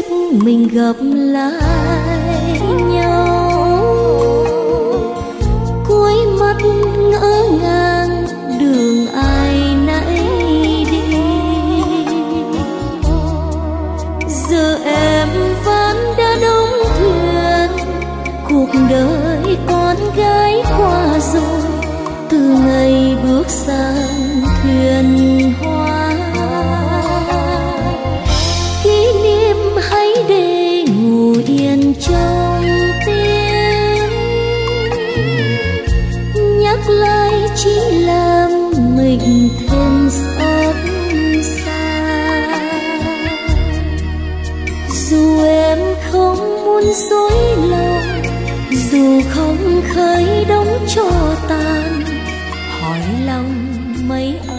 biết mình gặp lại nhau. Cuối mắt ngỡ ngàng đường ai nãy đi, giờ em vẫn đã đóng thuyền. Cuộc đời con gái qua rồi, từ ngày bước sang thuyền hoa. Kỷ niệm hãy để ngủ yên trong tim, nhắc lại chỉ làm mình thêm xót xa. Dù em không muốn dối lòng, dù không khơi đóng cho tàn, hỏi lòng mấy